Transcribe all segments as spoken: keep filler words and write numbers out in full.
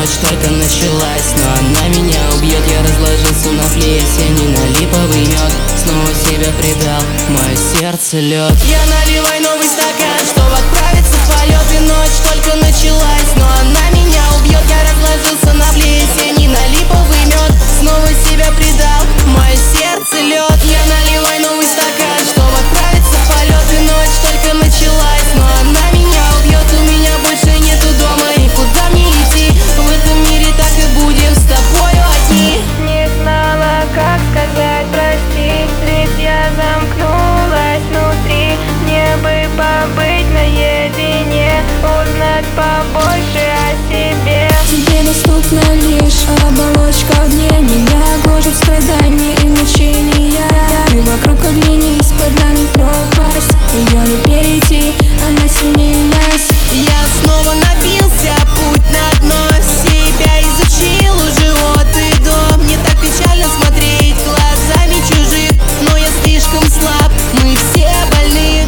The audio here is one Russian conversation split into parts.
ночь только началась, но она меня убьет. Я разложился на плесени, на липовый мед, снова себя предал, мое сердце лед. Я наливай новый стакан, чтобы отправиться в полет, и ночь только началась, но она меня убьет. Я разложился на плесени, на липовый мед, снова себя предал, мое сердце лед. Я наливай новый стакан, чтобы отправиться в полет, и ночь только началась, но она меня убьет. У меня больше нету дома, и куда мне идти? В этом мире так и будем с тобою одни. Не знала, как сказать прости, ведь я замкнулась внутри. Мне бы побыть наедине, узнать побольше о себе. Тебе доступна лишь оболочка в дне, меня гложет страдания и мучения. И вокруг огни, из-под нами пропасть, ее не перейти, она сильнее нас. Я снова напился, путь на дно, себя изучил уже от и до. Мне так печально смотреть глазами чужих, но я слишком слаб, мы все больны.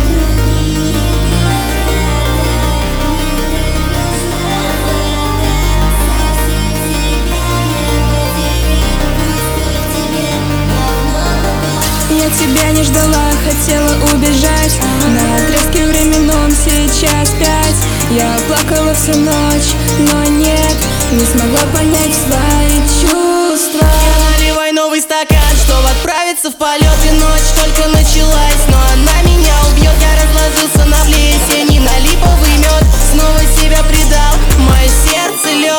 Я тебя не ждала, хотела убежать, на отрезке временном сейчас пять. Я плакала всю ночь, но нет, не смогла понять свои чувства. Я наливай новый стакан, чтобы отправиться в полет, и ночь только началась, но она меня убьет. Я разложился на плесени, на липовый мед, снова себя предал, мое сердце лед.